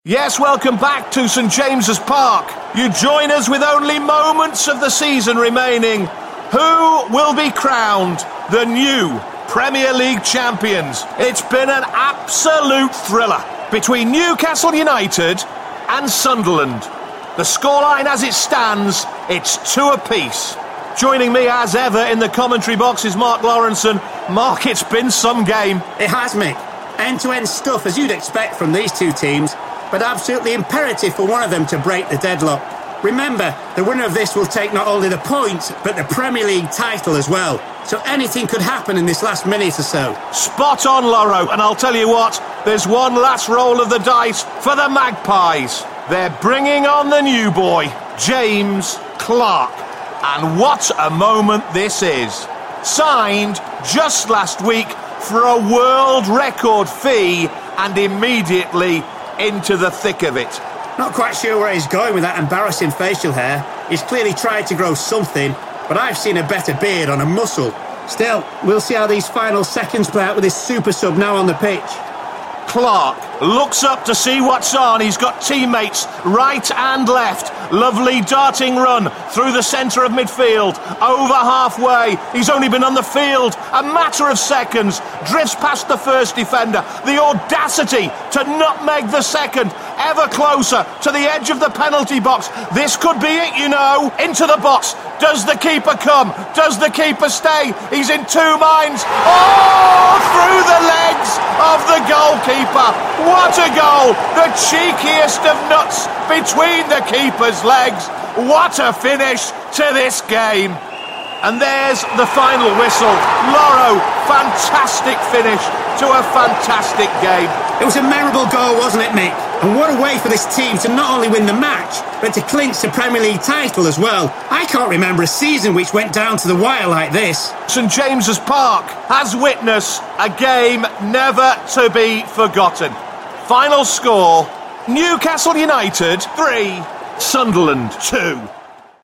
Yes, welcome back to St James's Park. You join us with only moments of the season remaining. Who will be crowned the new Premier League champions? It's been an absolute thriller between Newcastle United and Sunderland. The scoreline as it stands, it's 2 apiece. Joining me as ever in the commentary box is Mark Lawrenson. Mark, it's been some game. It has, Mick. End-to-end stuff as you'd expect from these two teams, but absolutely imperative for one of them to break the deadlock. Remember, the winner of this will take not only the points, but the Premier League title as well. So anything could happen in this last minute or so. Spot on, Loro, and I'll tell you what, there's one last roll of the dice for the Magpies. They're bringing on the new boy, James Clarke. And what a moment this is. Signed just last week for a world record fee and immediately into the thick of it. Not quite sure where he's going with that embarrassing facial hair. He's clearly tried to grow something, but I've seen a better beard on a muscle. Still, we'll see how these final seconds play out with his super sub now on the pitch. Clarke looks up to see what's on. He's got teammates right and left. Lovely darting run through the centre of midfield. Over halfway. He's only been on the field a matter of seconds. Drifts past the first defender. The audacity to nutmeg the second. Ever closer to the edge of the penalty box. This could be it, you know. Into the box. Does the keeper come? Does the keeper stay? He's in two minds. Oh, through the legs of the goalkeeper. What a goal! The cheekiest of nuts between the keeper's legs. What a finish to this game. And there's the final whistle. Loro, fantastic finish to a fantastic game. It was a memorable goal, wasn't it, Mick? And what a way for this team to not only win the match, but to clinch the Premier League title as well. I can't remember a season which went down to the wire like this. St James's Park has witnessed a game never to be forgotten. Final score, Newcastle United 3, Sunderland 2.